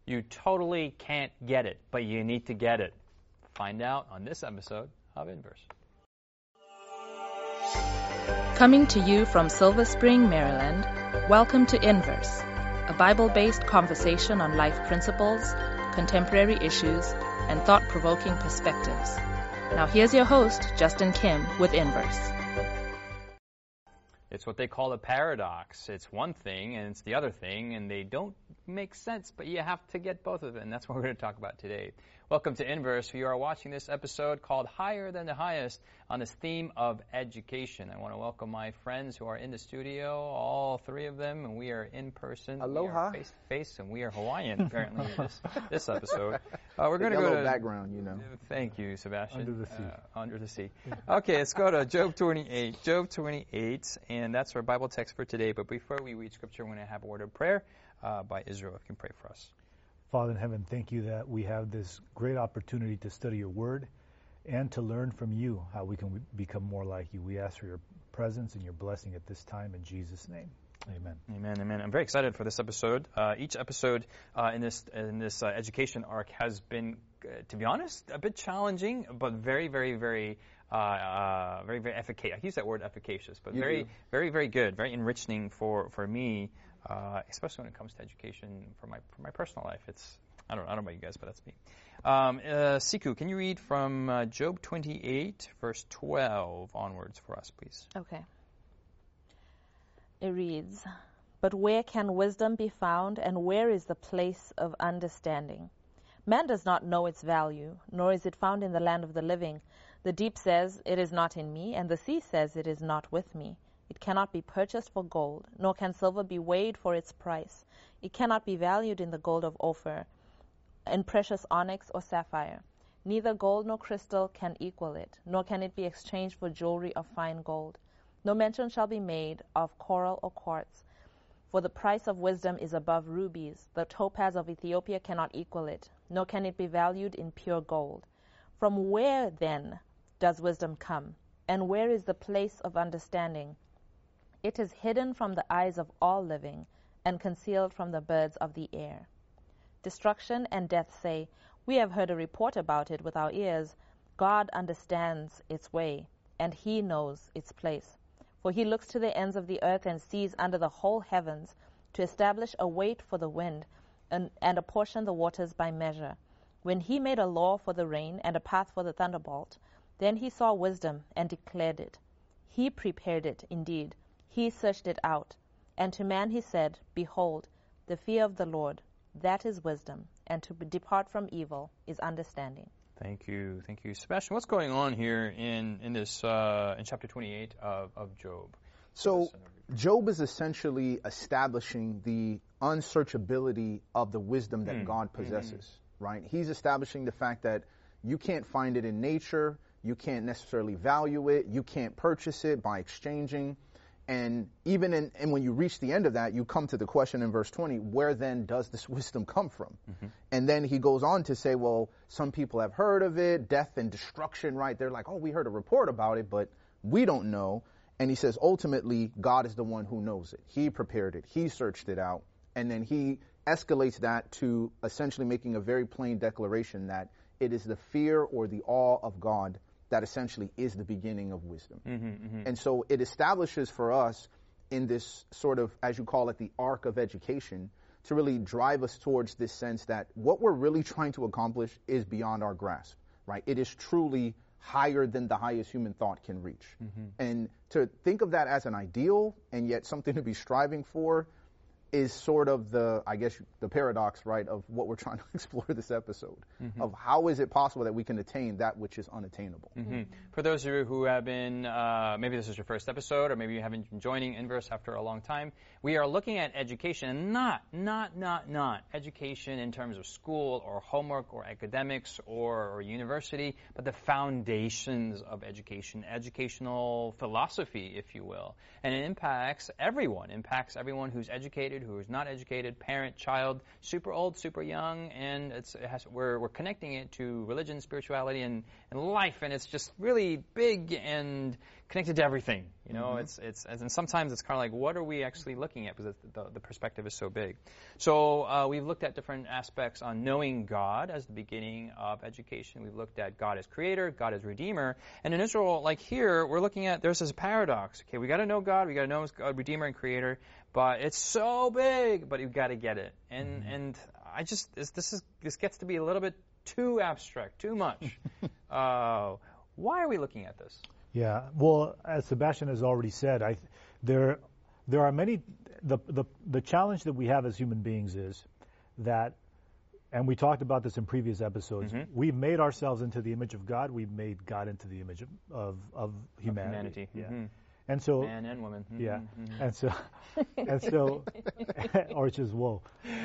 You totally can't get it, but you need to get it. Find out on this episode of Inverse. Coming to you from Silver Spring, Maryland, welcome to Inverse, a Bible-based conversation on life principles, contemporary issues, and thought-provoking perspectives. Now here's your host, Justin Kim, with Inverse. It's what they call a paradox. It's one thing and it's the other thing, and they don't make sense, but you have to get both of them, and that's what we're going to talk about today. Welcome to Inverse. You are watching this episode called Higher Than the Highest on this theme of education. I want to welcome my friends who are in the studio, all three of them, and we are in person. Aloha. We are face-to-face, and we are Hawaiian, apparently, in this episode. We're going to go to background, you know. Thank you, Sebastian. Under the sea. Under the sea. Okay, let's go to Job 28. Job 28, and that's our Bible text for today. But before we read Scripture, we're going to have a word of prayer by Israel. If you can pray for us. Father in heaven, thank you that we have this great opportunity to study your word and to learn from you how we can become more like you. We ask for your presence and your blessing at this time in Jesus' name. Amen. Amen. Amen. I'm very excited for this episode. Each episode in this education arc has been, to be honest, a bit challenging, but very, very, very efficacious. I use that word efficacious, but very, very good, very enriching for me. Especially when it comes to education for my personal life. I don't know about you guys, but that's me. Siku, can you read from Job 28, verse 12 onwards for us, please? Okay. It reads, "But where can wisdom be found, and where is the place of understanding? Man does not know its value, nor is it found in the land of the living. The deep says, 'It is not in me,' and the sea says, 'It is not with me.' It cannot be purchased for gold, nor can silver be weighed for its price. It cannot be valued in the gold of Ophir, in precious onyx or sapphire. Neither gold nor crystal can equal it, nor can it be exchanged for jewelry of fine gold. No mention shall be made of coral or quartz, for the price of wisdom is above rubies. The topaz of Ethiopia cannot equal it, nor can it be valued in pure gold. From where, then, does wisdom come, and where is the place of understanding? It is hidden from the eyes of all living, and concealed from the birds of the air. Destruction and death say, 'We have heard a report about it with our ears.' God understands its way, and he knows its place. For he looks to the ends of the earth and sees under the whole heavens, to establish a weight for the wind, and apportion the waters by measure. When he made a law for the rain, and a path for the thunderbolt, then he saw wisdom and declared it. He prepared it, indeed. He searched it out, and to man he said, 'Behold, the fear of the Lord, that is wisdom, and to depart from evil is understanding.'" Thank you, Sebastian. What's going on here in this in chapter 28 of Job? So Job is essentially establishing the unsearchability of the wisdom that God possesses, right? He's establishing the fact that you can't find it in nature, you can't necessarily value it, you can't purchase it by exchanging. And even and when you reach the end of that, you come to the question in verse 20, where then does this wisdom come from? And then he goes on to say, well, some people have heard of it, death and destruction, right? They're like, oh, we heard a report about it, but we don't know. And he says, ultimately, God is the one who knows it. He prepared it. He searched it out. And then he escalates that to essentially making a very plain declaration that it is the fear or the awe of God that essentially is the beginning of wisdom. And so it establishes for us in this sort of, as you call it, the arc of education, to really drive us towards this sense that what we're really trying to accomplish is beyond our grasp, right? It is truly higher than the highest human thought can reach. And to think of that as an ideal and yet something to be striving for is sort of the paradox, right, of what we're trying to explore this episode, of how is it possible that we can attain that which is unattainable. For those of you who have been, maybe this is your first episode, or maybe you haven't been joining Inverse after a long time, we are looking at education, not education in terms of school or homework or academics or university, but the foundations of education, educational philosophy, if you will. And it impacts everyone who's educated, who is not educated, parent, child, super old, super young, and we're connecting it to religion, spirituality, and life, and it's just really big and connected to everything. You know, and sometimes it's kind of like, what are we actually looking at? Because the perspective is so big. So we've looked at different aspects on knowing God as the beginning of education. We've looked at God as creator, God as redeemer. And in Israel, like here, we're looking at, there's this paradox. Okay, we got to know God, we got to know His God, redeemer and creator, but it's so big, but you've got to get it. And I just, this gets to be a little bit too abstract, too much. Why are we looking at this? Yeah, well, as Sebastian has already said, there are many. The challenge that we have as human beings is that, and we talked about this in previous episodes. We've made ourselves into the image of God. We've made God into the image of humanity. Yeah, and so man and woman. Yeah, and so or just whoa,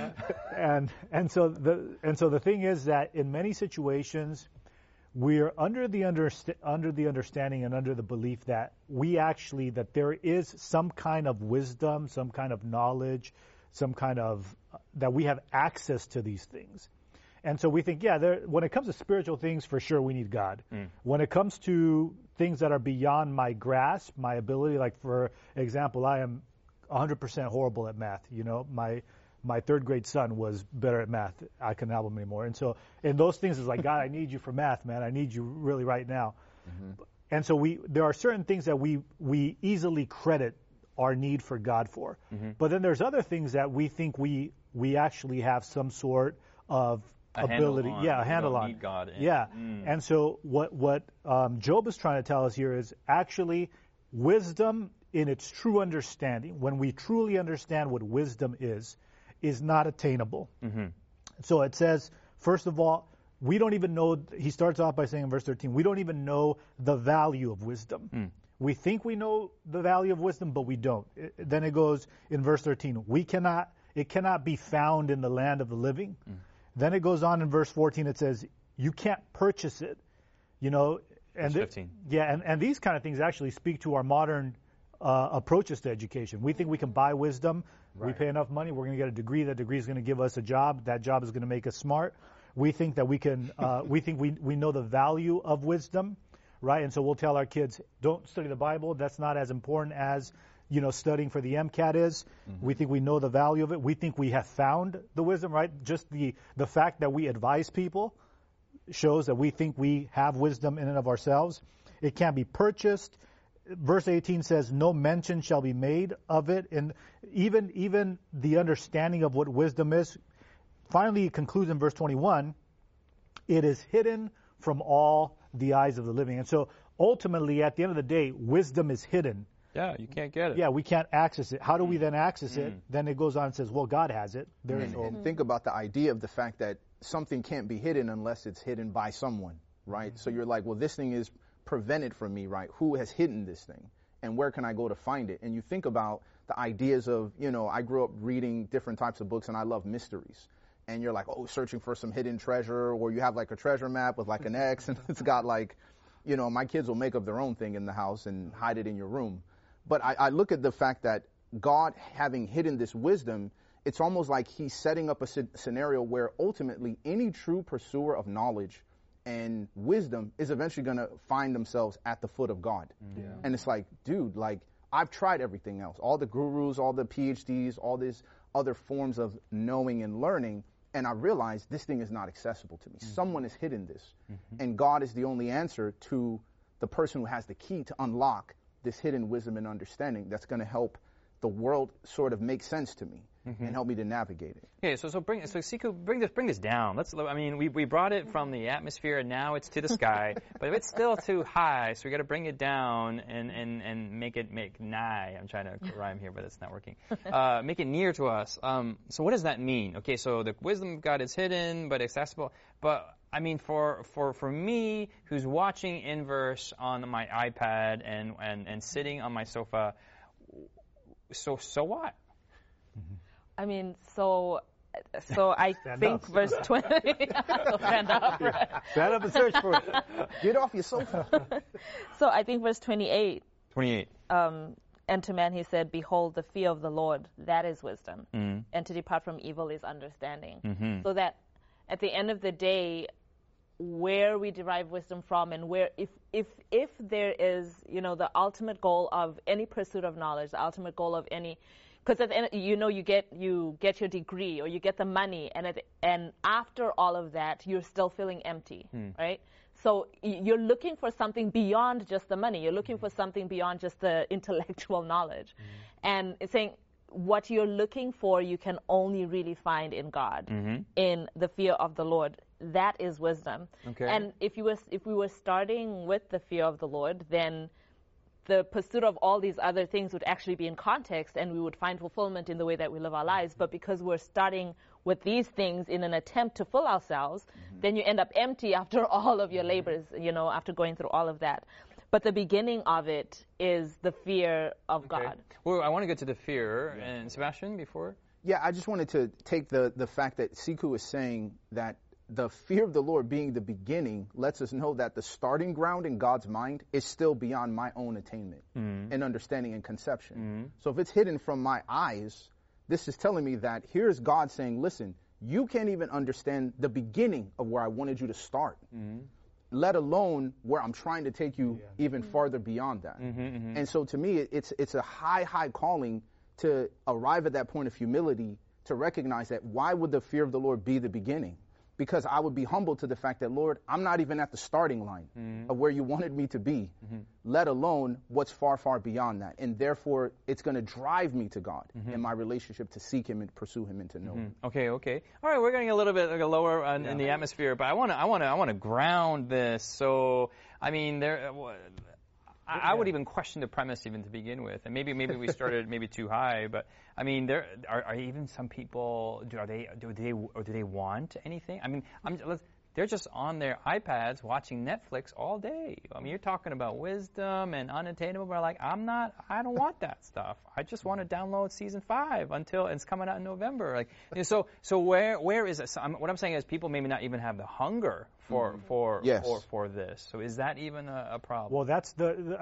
and so the thing is that in many situations, we're under the understanding and under the belief that that there is some kind of wisdom, some kind of knowledge, some kind of that we have access to these things. And so we think, when it comes to spiritual things, for sure we need God. When it comes to things that are beyond my grasp, my ability, like for example, I am 100% horrible at math. You know, my third grade son was better at math. I couldn't help him anymore. And so in those things, it's like, God, I need you for math, man. I need you really right now. And so there are certain things that we easily credit our need for God for. But then there's other things that we think we actually have some sort of ability. A handle on. Need God in. Yeah. And so what Job is trying to tell us here is actually wisdom in its true understanding, when we truly understand what wisdom is not attainable. So it says, first of all, we don't even know, he starts off by saying in verse 13, we don't even know the value of wisdom. We think we know the value of wisdom, but we don't. Then it goes in verse 13, it cannot be found in the land of the living. Then it goes on in verse 14, it says, you can't purchase it. You know, and verse 15. And these kind of things actually speak to our modern approaches to education. We think we can buy wisdom. Right. We pay enough money, we're going to get a degree. That degree is going to give us a job. That job is going to make us smart. We think that we can. We think we know the value of wisdom, right? And so we'll tell our kids, don't study the Bible. That's not as important as studying for the MCAT is. We think we know the value of it. We think we have found the wisdom, right? Just the fact that we advise people shows that we think we have wisdom in and of ourselves. It can't be purchased. Verse 18 says, no mention shall be made of it. And even the understanding of what wisdom is, finally it concludes in verse 21, it is hidden from all the eyes of the living. And so ultimately, at the end of the day, wisdom is hidden. Yeah, you can't get it. Yeah, we can't access it. How do we then access it? Then it goes on and says, well, God has it. And think about the idea of the fact that something can't be hidden unless it's hidden by someone, right? So you're like, well, this thing is prevented from me, right? Who has hidden this thing? And where can I go to find it? And you think about the ideas of, I grew up reading different types of books and I love mysteries. And you're like, searching for some hidden treasure, or you have like a treasure map with like an X and it's got like, my kids will make up their own thing in the house and hide it in your room. But I look at the fact that God having hidden this wisdom, it's almost like he's setting up a scenario where ultimately any true pursuer of knowledge and wisdom is eventually going to find themselves at the foot of God. Yeah. And it's like, dude, I've tried everything else, all the gurus, all the PhDs, all these other forms of knowing and learning, and I realized this thing is not accessible to me. Someone has hidden this, and God is the only answer to the person who has the key to unlock this hidden wisdom and understanding that's going to help the world sort of make sense to me and help me to navigate it. Okay, so Siku, bring this down. We brought it from the atmosphere and now it's to the sky, but it's still too high, so we got to bring it down and make nigh. I'm trying to rhyme here, but it's not working. Make it near to us. So what does that mean? Okay, so the wisdom of God is hidden but accessible. But for me, who's watching Inverse on my iPad and sitting on my sofa, so what? So I think verse 20. Stand up. Stand up and search for it. Get off your sofa. So I think verse 28. 28. And to man he said, behold, the fear of the Lord, that is wisdom. And to depart from evil is understanding. So that at the end of the day, where we derive wisdom from, and where, if there is, the ultimate goal of any pursuit of knowledge, the ultimate goal of any, because at the end, you get your degree or you get the money, and after all of that, you're still feeling empty, right? So you're looking for something beyond just the money. You're looking for something beyond just the intellectual knowledge, and it's saying what you're looking for, you can only really find in God, in the fear of the Lord. That is wisdom. Okay. And if we were starting with the fear of the Lord, then the pursuit of all these other things would actually be in context, and we would find fulfillment in the way that we live our lives. But because we're starting with these things in an attempt to fill ourselves, then you end up empty after all of your labors, after going through all of that. But the beginning of it is the fear of God. Well, I want to get to the fear. And Sebastian, before? Yeah, I just wanted to take the fact that Siku is saying that the fear of the Lord being the beginning lets us know that the starting ground in God's mind is still beyond my own attainment and understanding and conception. So if it's hidden from my eyes, this is telling me that here's God saying, listen, you can't even understand the beginning of where I wanted you to start, let alone where I'm trying to take you even farther beyond that. And so to me, it's a high calling to arrive at that point of humility, to recognize that why would the fear of the Lord be the beginning? Because I would be humble to the fact that, Lord, I'm not even at the starting line of where you wanted me to be, let alone what's far, far beyond that. And therefore, it's going to drive me to God in my relationship to seek him and pursue him and to know him. Okay. All right, we're getting a little bit lower in the atmosphere, but I want to ground this. So, I mean, I would even question the premise even to begin with, and maybe we started maybe too high. But I mean, there are even some people. Do they want anything? I mean, they're just on their iPads watching Netflix all day. I mean, you're talking about wisdom and unattainable, but I don't want that stuff. I just want to download season 5 until it's coming out in November. So where is it? So what I'm saying is people maybe not even have the hunger for this. So is that even a problem? Well, that's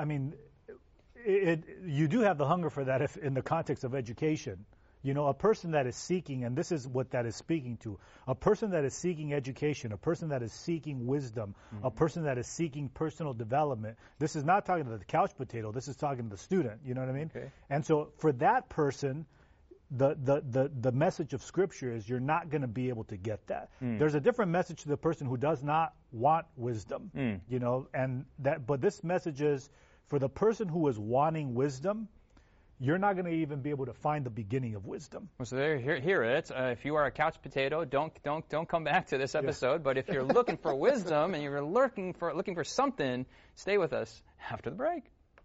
you do have the hunger for that if in the context of education. A person that is seeking, and this is what that is speaking to, a person that is seeking education, a person that is seeking wisdom, a person that is seeking personal development. This is not talking to the couch potato. This is talking to the student. You know what I mean? Okay. And so for that person, the message of Scripture is you're not going to be able to get that. There's a different message to the person who does not want wisdom. But this message is for the person who is wanting wisdom. You're not going to even be able to find the beginning of wisdom. Well, so there, hear it. If you are a couch potato, don't come back to this episode. Yeah. But if you're looking for wisdom and you're looking for something, stay with us after the break.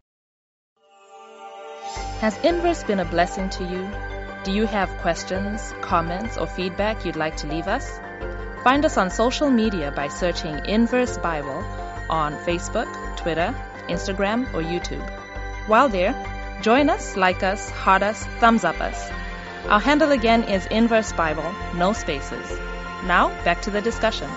Has Inverse been a blessing to you? Do you have questions, comments, or feedback you'd like to leave us? Find us on social media by searching Inverse Bible on Facebook, Twitter, Instagram, or YouTube. While there, join us, like us, heart us, thumbs up us. Our handle again is Inverse Bible, no spaces. Now, back to the discussion.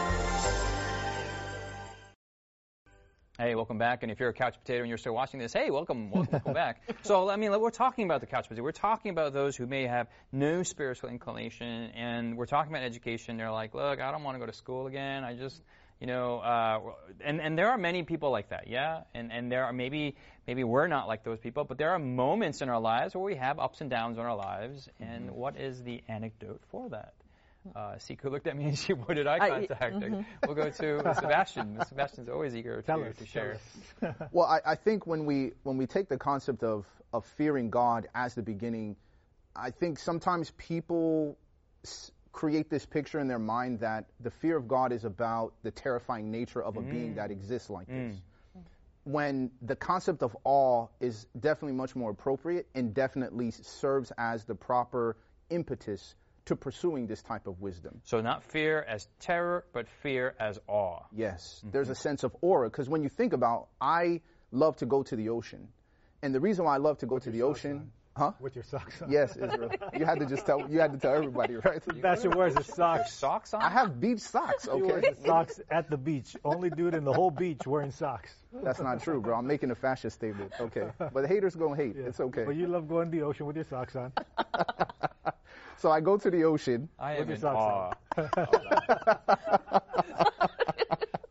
Hey, welcome back. And if you're a couch potato and you're still watching this, hey, welcome back. So, I mean, we're talking about the couch potato. We're talking about those who may have no spiritual inclination, and we're talking about education. They're like, look, I don't want to go to school again. I just, and there are many people like that, yeah? And there are maybe we're not like those people, but there are moments in our lives where we have ups and downs in our lives, and what is the anecdote for that? Siku looked at me and she avoided eye contact. We'll go to Sebastian. Sebastian's always eager to share. Well, I think when we take the concept of fearing God as the beginning, I think sometimes people create this picture in their mind that the fear of God is about the terrifying nature of a being that exists like this. When the concept of awe is definitely much more appropriate and definitely serves as the proper impetus to pursuing this type of wisdom. So not fear as terror, but fear as awe. Yes. There's a sense of aura, because when you think about, I love to go to the ocean. And the reason why I love to go to the ocean... Huh? With your socks on. Yes, Israel. You had to tell everybody, right? Sebastian wears his socks. Socks on? I have beach socks, okay? He wears his socks at the beach. Only dude in the whole beach wearing socks. That's not true, bro. I'm making a fashion statement. Okay. But the haters gonna hate. Yeah. It's okay. But you love going to the ocean with your socks on. So I go to the ocean. I am in awe.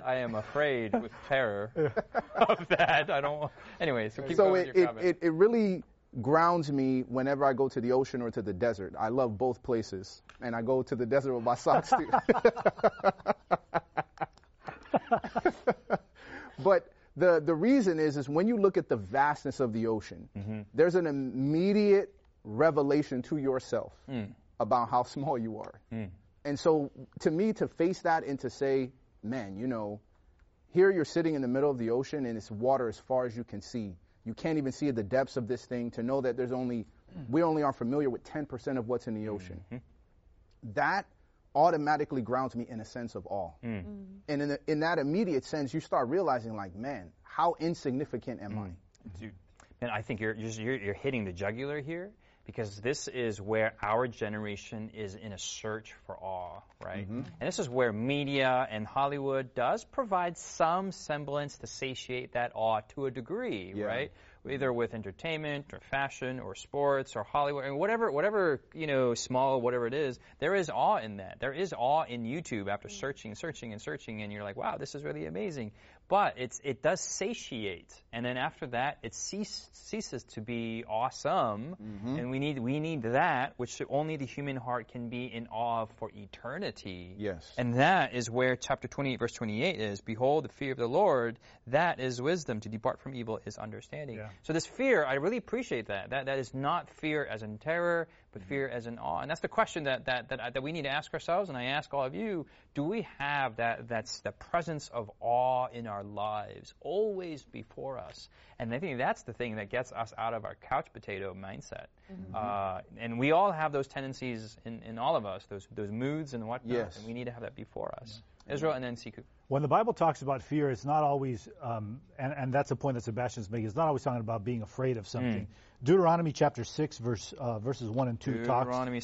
I am afraid with terror of that. I don't. Anyway, so keep So going with your comment. it really grounds me whenever I go to the ocean or to the desert. I love both places, and I go to the desert with my socks too. But the reason is when you look at the vastness of the ocean, there's an immediate revelation to yourself about how small you are. And so to me, to face that and to say, man, you know, here you're sitting in the middle of the ocean and it's water as far as you can see. You can't even see the depths of this thing, to know that we only are familiar with 10% of what's in the ocean. That automatically grounds me in a sense of awe. And in that immediate sense, you start realizing, like, man, how insignificant am I? Dude, and I think you're hitting the jugular here, because this is where our generation is in a search for awe, right? And this is where media and Hollywood does provide some semblance to satiate that awe to a degree, right? Either with entertainment or fashion or sports or Hollywood, and whatever, you know, small, whatever it is, there is awe in that. There is awe in YouTube after searching, and you're like, wow, this is really amazing. But it does satiate, and then after that, it ceases to be awesome, and we need that, which only the human heart can be in awe of for eternity. Yes. And that is where chapter 28, verse 28 is, behold, the fear of the Lord, that is wisdom. To depart from evil is understanding. Yeah. So this fear, I really appreciate that. That is not fear as in terror, but fear as in awe. And that's the question that we need to ask ourselves, and I ask all of you, do we have that's the presence of awe in our lives always before us? And I think that's the thing that gets us out of our couch potato mindset. And we all have those tendencies in all of us, those moods and whatnot, yes. And we need to have that before us. Israel and then Siku. When the Bible talks about fear, it's not always, and that's a point that Sebastian's making, it's not always talking about being afraid of something. Deuteronomy chapter 6, verses 1 and 2 Deuteronomy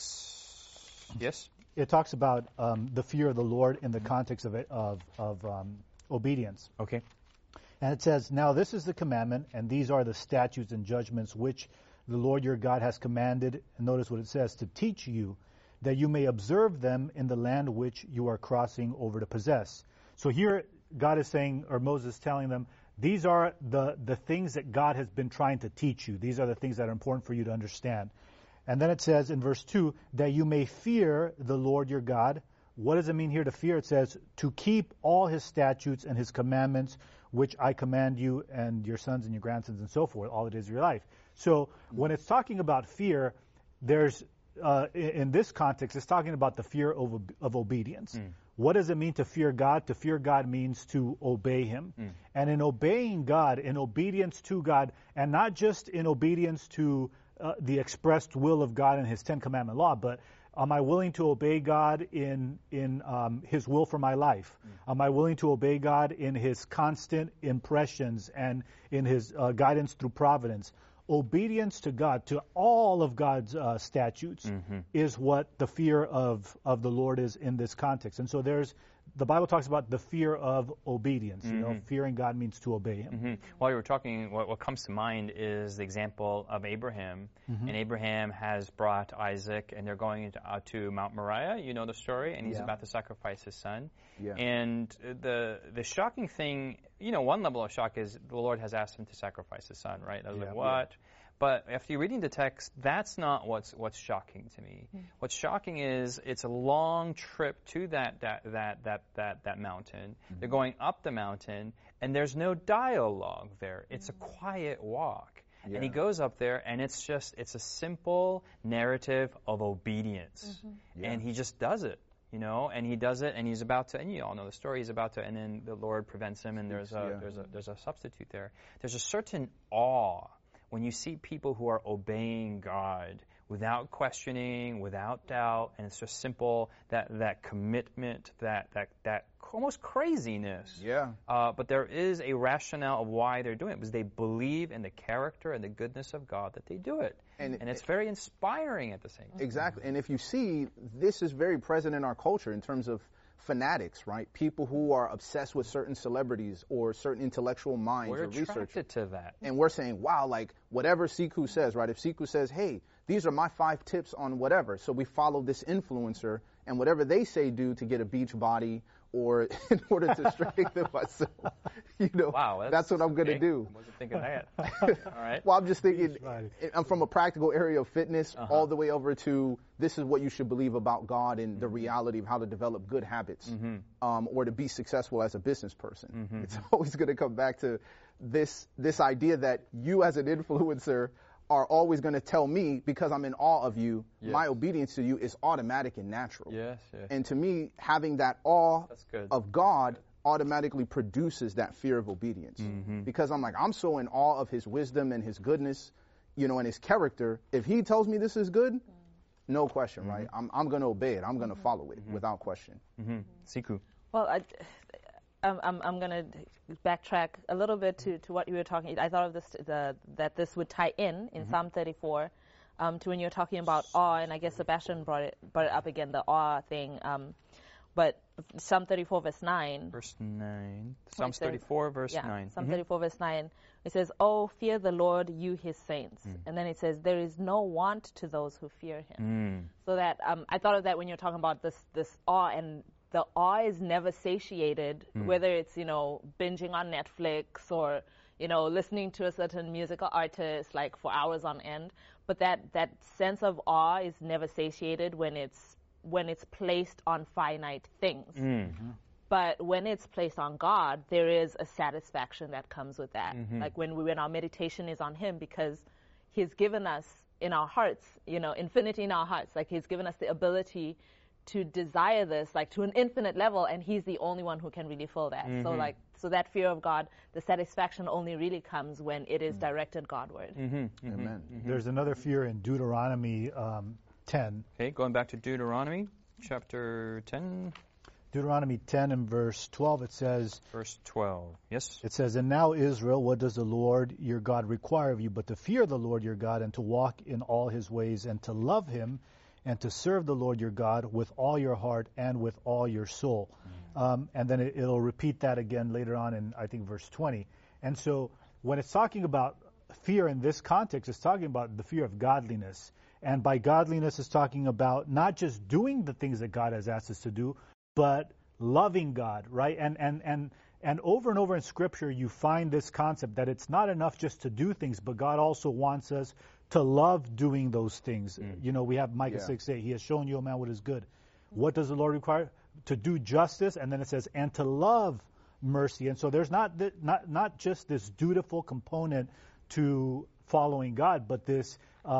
6, yes. It talks about the fear of the Lord in the context of obedience. Okay. And it says, now this is the commandment, and these are the statutes and judgments which the Lord your God has commanded, and notice what it says, to teach you, that you may observe them in the land which you are crossing over to possess. So here God is saying, or Moses is telling them, these are the things that God has been trying to teach you. These are the things that are important for you to understand. And then it says in verse 2, that you may fear the Lord your God. What does it mean here to fear? It says, to keep all his statutes and his commandments, which I command you and your sons and your grandsons and so forth, all the days of your life. So when it's talking about fear, there's in this context, it's talking about the fear of obedience. What does it mean to fear God? To fear God means to obey him. And in obeying God, in obedience to God, and not just in obedience to the expressed will of God and his 10 Commandment law, but am I willing to obey God in his will for my life? Am I willing to obey God in his constant impressions and in his guidance through providence? Obedience to God, to all of God's statutes, is what the fear of the Lord is in this context. And so the Bible talks about the fear of obedience. You know, fearing God means to obey him. While you were talking, what comes to mind is the example of Abraham. And Abraham has brought Isaac, and they're going out to Mount Moriah. You know the story, and he's about to sacrifice his son. And the shocking thing, you know, one level of shock is the Lord has asked him to sacrifice his son, right? I was like, what? But after you're reading the text, that's not what's shocking to me. What's shocking is it's a long trip to that mountain. They're going up the mountain, and there's no dialogue there. It's a quiet walk. And he goes up there, and it's a simple narrative of obedience. And he just does it. You know, and he does it, and he's about to, and you all know the story, he's about to, and then the Lord prevents him, and there's a substitute there. There's a certain awe when you see people who are obeying God without questioning, without doubt, and it's just simple, that commitment, that almost craziness. But there is a rationale of why they're doing it, because they believe in the character and the goodness of God that they do it. And it's very inspiring at the same time. Exactly. And if you see, this is very present in our culture in terms of fanatics, right? People who are obsessed with certain celebrities or certain intellectual minds or research. We're attracted to that. And we're saying, wow, like whatever Siku says, right? If Siku says, hey, these are my 5 tips on whatever, so we follow this influencer and whatever they say do to get a beach body or in order to strengthen myself, wow, that's what I'm going to do. I wasn't thinking that. All right. Well, I'm just thinking, I'm from a practical area of fitness all the way over to this is what you should believe about God and the reality of how to develop good habits or to be successful as a business person. It's always going to come back to this idea that you as an influencer are always going to tell me, because I'm in awe of you, my obedience to you is automatic and natural. Yes. And to me, having that awe of God automatically produces that fear of obedience. Because I'm like, I'm so in awe of his wisdom and his goodness, and his character. If he tells me this is good, no question, right? I'm going to obey it. I'm going to follow it without question. Siku. Well, I'm going to backtrack a little bit to what you were talking. I thought of this that this would tie in Psalm 34 to when you're talking about awe, and I guess Sebastian brought it up again, the awe thing. But Psalm 34 verse 9. Verse 9. Psalm 34 verse 9. Psalm 34 verse 9. It says, "Oh, fear the Lord, you his saints." And then it says, "There is no want to those who fear him." So that I thought of that when you're talking about this awe, and the awe is never satiated, whether it's, binging on Netflix or, listening to a certain musical artist like for hours on end. But that sense of awe is never satiated when it's placed on finite things. But when it's placed on God, there is a satisfaction that comes with that. Like when our meditation is on him, because he's given us in our hearts, infinity in our hearts. Like he's given us the ability to desire this, like to an infinite level, and he's the only one who can really fill that. So that fear of God, the satisfaction only really comes when it is directed Godward. Amen. There's another fear in Deuteronomy 10. Okay, going back to Deuteronomy chapter 10. Deuteronomy 10 and verse 12, it says, Verse 12, yes? It says, "And now, Israel, what does the Lord your God require of you but to fear the Lord your God and to walk in all his ways and to love him and to serve the Lord your God with all your heart and with all your soul." And then it'll repeat that again later on in, I think, verse 20. And so when it's talking about fear in this context, it's talking about the fear of godliness. And by godliness, it's talking about not just doing the things that God has asked us to do, but loving God, right? And over in Scripture, you find this concept that it's not enough just to do things, but God also wants us to love doing those things. We have Micah 6:8. He has shown you, O man, what is good. What does the Lord require? To do justice, and then it says, and to love mercy. And so there's not just this dutiful component to following God, but this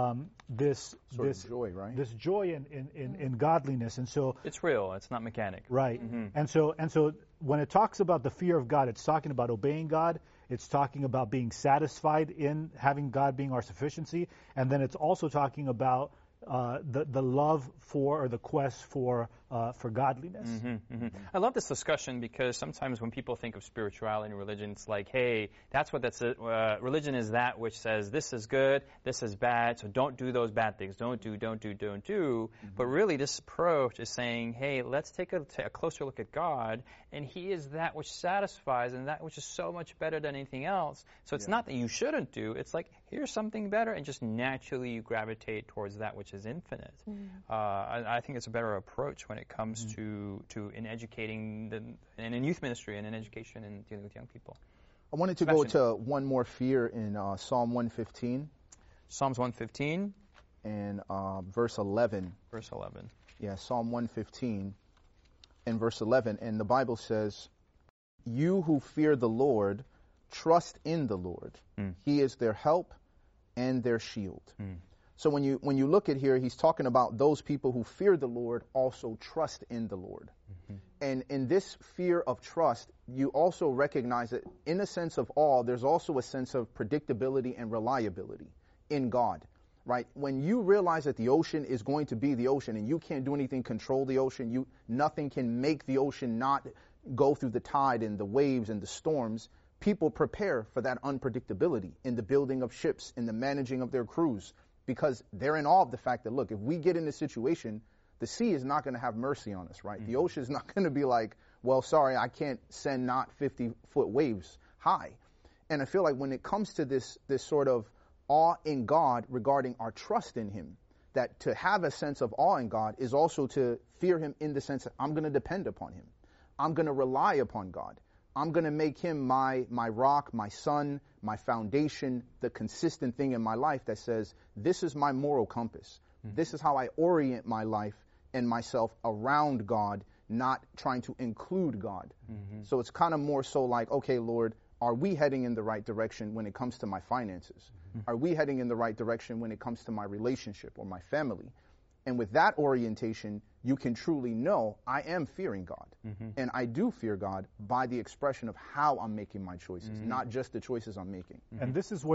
joy, right? This joy in godliness. And so it's real. It's not mechanic. Right. And so when it talks about the fear of God, it's talking about obeying God. It's talking about being satisfied in having God being our sufficiency. And then it's also talking about the love for, or the quest for godliness. I love this discussion because sometimes when people think of spirituality and religion, it's like, hey, religion is that which says this is good, this is bad, so don't do those bad things. Don't do. But really, this approach is saying, hey, let's take a closer look at God, and He is that which satisfies and that which is so much better than anything else. So it's not that you shouldn't do. It's like, here's something better, and just naturally you gravitate towards that which is infinite. I think it's a better approach when it comes to in educating and in youth ministry and in education and dealing with young people. I wanted to go to one more fear in Psalm 115. Psalms 115. And verse 11. Verse 11. Yeah, Psalm 115 and verse 11. And the Bible says, "You who fear the Lord, trust in the Lord. He is their help and their shield." So when you look at here, he's talking about those people who fear the Lord also trust in the Lord. And in this fear of trust, you also recognize that in a sense of awe, there's also a sense of predictability and reliability in God, right? When you realize that the ocean is going to be the ocean and you can't do anything, control the ocean, nothing can make the ocean not go through the tide and the waves and the storms, people prepare for that unpredictability in the building of ships, in the managing of their crews, because they're in awe of the fact that, look, if we get in this situation, the sea is not going to have mercy on us, right? The ocean is not going to be like, well, sorry, I can't send not 50-foot waves high. And I feel like when it comes to this sort of awe in God regarding our trust in Him, that to have a sense of awe in God is also to fear him in the sense that I'm going to depend upon him. I'm going to rely upon God. I'm going to make him my rock, my sun, my foundation, the consistent thing in my life that says, this is my moral compass. This is how I orient my life and myself around God, not trying to include God. So it's kind of more so like, okay, Lord, are we heading in the right direction when it comes to my finances? Are we heading in the right direction when it comes to my relationship or my family? And with that orientation, you can truly know I am fearing God. And I do fear God by the expression of how I'm making my choices, not just the choices I'm making. And this is where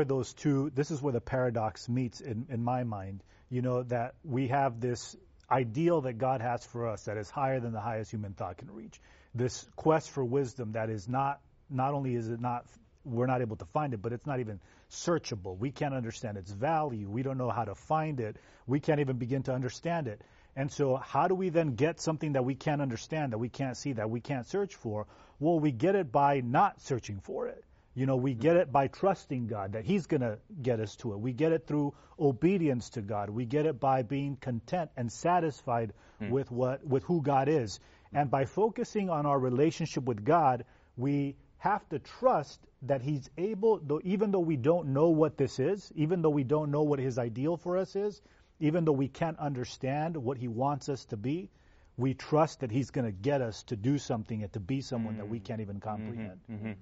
the paradox meets in my mind, that we have this ideal that God has for us that is higher than the highest human thought can reach. This quest for wisdom that is not only is it not, we're not able to find it, but it's not even searchable. We can't understand its value. We don't know how to find it. We can't even begin to understand it. And so how do we then get something that we can't understand, that we can't see, that we can't search for? Well, we get it by not searching for it. We get it by trusting God, that he's going to get us to it. We get it through obedience to God. We get it by being content and satisfied with who God is. And by focusing on our relationship with God, we have to trust that he's able, even though we don't know what this is, even though we don't know what his ideal for us is, even though we can't understand what he wants us to be, we trust that he's going to get us to do something and to be someone that we can't even comprehend.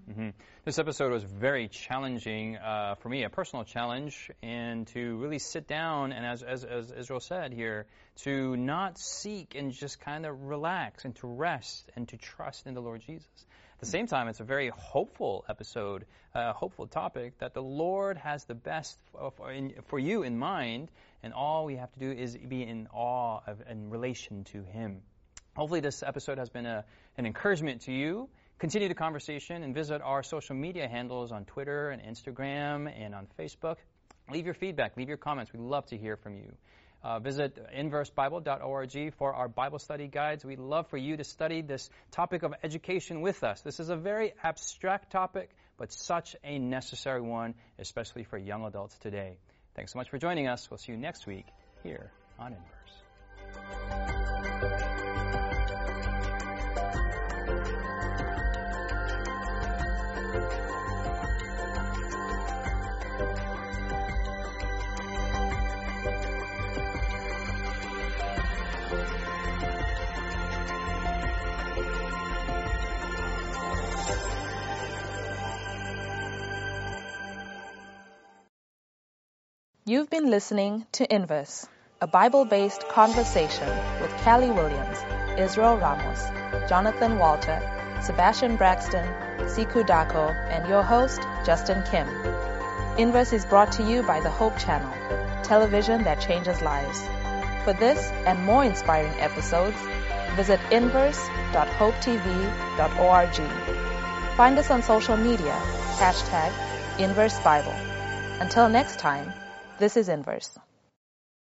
This episode was very challenging for me, a personal challenge, and to really sit down and, as Israel said here, to not seek and just kind of relax and to rest and to trust in the Lord Jesus. At the same time, it's a very hopeful episode, a hopeful topic, that the Lord has the best for you in mind, and all we have to do is be in awe of in relation to him. Hopefully this episode has been an encouragement to you. Continue the conversation and visit our social media handles on Twitter and Instagram and on Facebook. Leave your feedback, leave your comments. We'd love to hear from you. Visit inversebible.org for our Bible study guides. We'd love for you to study this topic of education with us. This is a very abstract topic, but such a necessary one, especially for young adults today. Thanks so much for joining us. We'll see you next week here on Inverse. You've been listening to Inverse, a Bible-based conversation with Callie Williams, Israel Ramos, Jonathan Walter, Sebastian Braxton, Siku Dako, and your host, Justin Kim. Inverse is brought to you by the Hope Channel, television that changes lives. For this and more inspiring episodes, visit inverse.hopetv.org. Find us on social media, #InverseBible. Until next time, this is Inverse.